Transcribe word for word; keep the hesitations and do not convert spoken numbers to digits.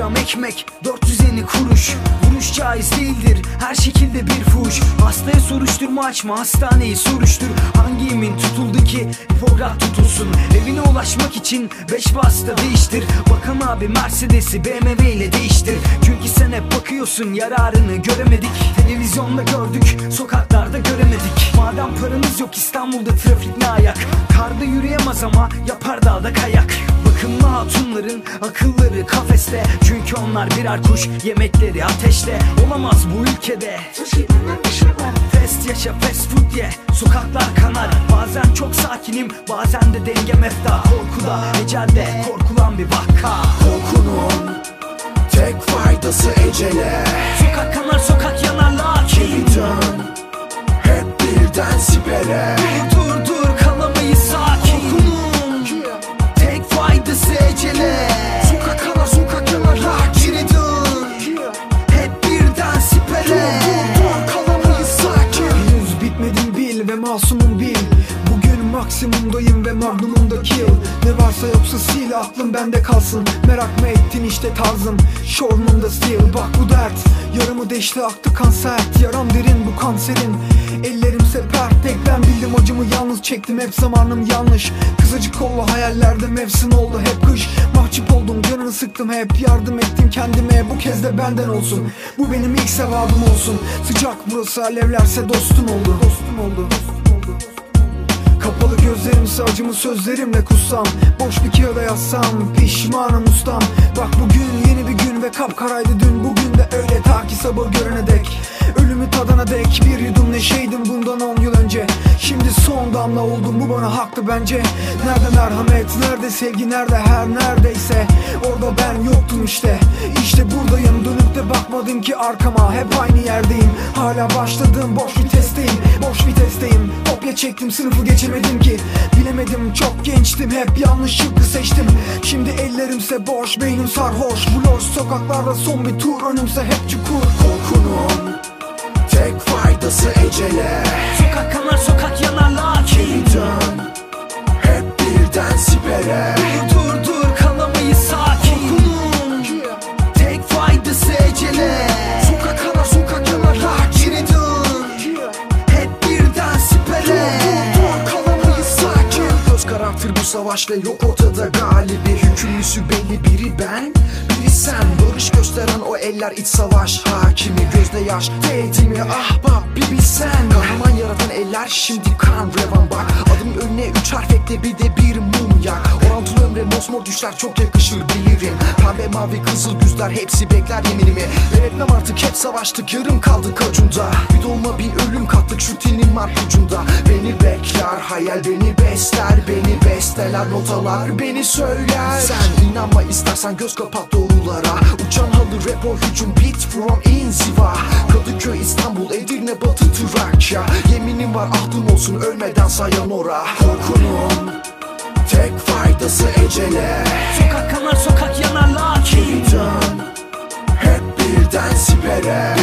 gram ekmek dört yüz elli kuruş. Vuruş caiz değildir her şekilde bir fuhuş. Hastaya soruşturma açma, hastaneyi soruştur. Hangi yemin tutuldu ki Hipokrat tutulsun? Evine ulaşmak için beş vasıta değiştir. Bakan abi Mercedes'i B M W ile değiştir. Çünkü sen hep bakıyorsun, yararını göremedik. Televizyonda gördük, sokaklarda göremedik. Madem paranız yok İstanbul'da trafik ne ayak? Karda yürüyemez ama yapar dağda kayak. Bakımlı hatunların akılları kafeste. Çünkü onlar birer kuş, yemekleri ateşte. Olamaz bu ülkede fast yaşa, fast food ye, sokaklar kanar. Bazen çok sakinim, bazen de dengem efta. Korkuda, ecelde korkulan bir vaka. Korkunun tek faydası ecele. Sokak kanar, sokak yanar lakin Geri dön, hep birden sipere. Dur dur dur, kalamayız sakin. Korkunun tek faydası ecele. Sokak kanar, sokak yanar lakin Geri dön, hep birden sipere. Dur dur, kalamayız sakin. Henüz bitmedim bil ve masumum bil. Bugün maksimumdayım ve magnumumda kill. Ne varsa yoksa sil, aklım bende kalsın. Merak mı ettin işte tarzım, şormumda still. Bak bu dert yaramı deşti, aktı kanser. Yaram derin bu kanserin, ellerim sepert. Tek ben bildim acımı, yalnız çektim hep zamanım yanlış. Kısacık kollu hayallerde mevsim oldu hep kış. Mahcup oldum, canını sıktım hep, yardım ettim kendime. Bu kez de benden olsun, bu benim ilk sevabım olsun. Sıcak burası, alevlerse dostum oldu. Dostum oldu, dostum oldu. Kapalı gözlerimse acımı sözlerimle kussam. Boş bir kağıda yazsam, pişmanım ustam. Bak bugün yeni bir gün ve kapkaraydı dün. Bugün de öyle ta ki sabır görene dek, ölümü tadana dek. Bir yudum neşeydim bundan on yıl önce. Şimdi son damla oldum, bu bana hakkı bence. Nerede merhamet, nerede sevgi, nerede her neredeyse. Orada ben yoktum işte. İşte buradayım, dönüp de bakmadım ki arkama. Hep aynı yerdeyim, hala başladım, boş vitesteyim. Boş vitesteyim, kopya çektim, sınıfı geçemedim ki. Bilemedim, çok gençtim, hep yanlış şıkkı seçtim. Şimdi ellerimse boş, beynim sarhoş. Bu loş sokaklarda son bir tur, önümse hep çukur. Korkunun tek faydası ecele. Sokak kanar, sokak yanar lakin Geri dön, hep birden sipere. Dur dur dur, kalamayız sakin. Korkunun tek faydası ecele. Sokak kanar, sokak yanar lakin Geri dön, hep birden sipere. Dur dur, kalamayız sakin. Göz karartır bu savaş ve yok ortada galibi. Hükümlüsü belli, biri ben, biri sen. Barış gösteren o eller iç savaş hakimi. Gözde yaş değdi mi ahbap bir bilsen. Kahraman yaratan eller şimdi kan revan bak. Adım önüne üç harf ekle, bir de bir mum yak. Orantılı ömre mosmor düşler çok yakışır bilirim. Pembe mavi kızıl güzler hepsi bekler yeminimi. Ben etmem artık, hep savaştık, yarım kaldık acunda. Bir dolma bin ölüm kattık şu tilinin marpucunda. Beni bekler hayal, beni besler, beni besteler, notalar beni söyler. Sen inanma istersen, göz kapat doğrulara. Uçan halı rap o hücum, beat from inziva. Kadıköy, İstanbul, Edirne, Batı, Trakya. Yeminim var ahdım olsun, ölmeden sayan ora. Korkunun tek faydası ecele. Sokak kanar, sokak yanar lakin Geri dön, hep birden sipere.